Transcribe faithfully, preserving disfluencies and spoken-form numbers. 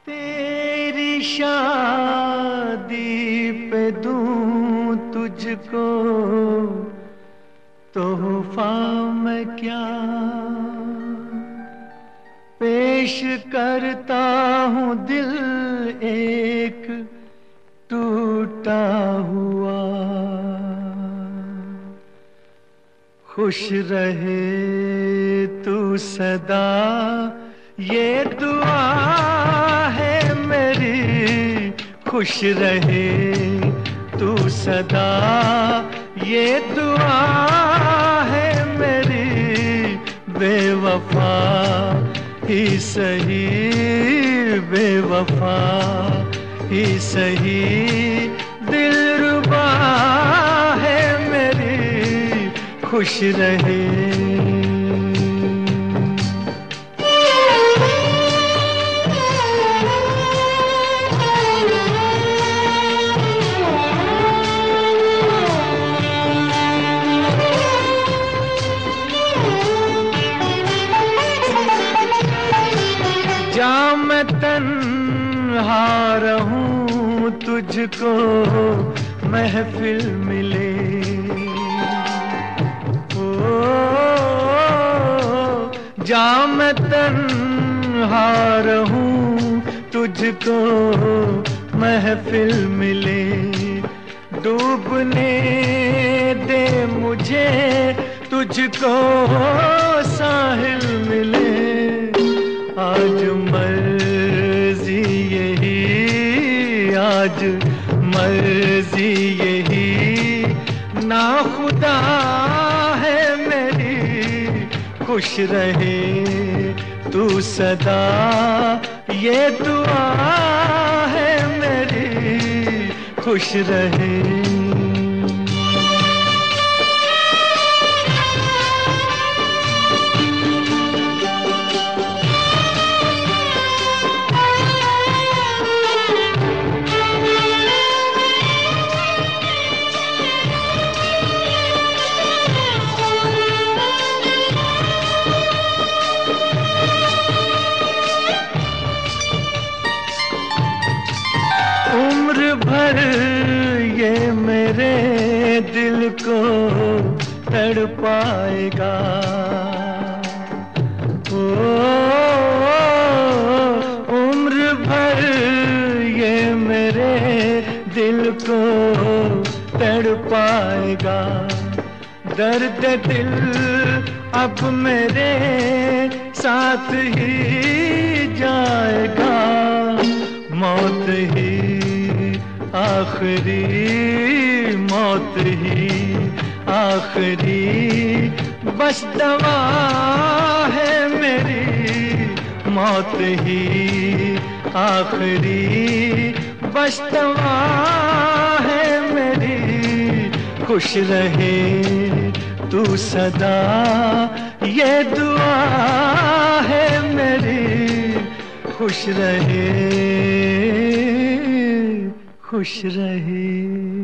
तेरी शादी पे दूं तुझको तोहफा मैं क्या पेश करता हूँ, दिल एक टूटा हुआ। खुश रहे तू सदा ये दुआ है मेरी, खुश रहे तू सदा ये दुआ है मेरी। बेवफा ही सही, बेवफा ही सही, दिलरुबा है मेरी, खुश रहे। जा मैं तन्हा रहूं तुझको महफिल मिले, ओ जा मैं तन्हा रहूं तुझको महफिल मिले। डूबने दे मुझे तुझको साहिल मिले। आज मर्जी यही, आज मर्जी यही, ना खुदा है मेरी, खुश रहे तू सदा ये दुआ है मेरी, खुश रहे। भर ये मेरे दिल को तड़पाएगा, ओ उम्र भर ये मेरे दिल को तड़पाएगा। दर्द दिल अब मेरे साथ ही जाएगा। मौत ही आखिरी, मौत ही आखिरी बस दवा है मेरी। मौत ही आखिरी बस दवा है मेरी, खुश रहे तू सदा ये दुआ है मेरी, खुश रहे खुश रहे।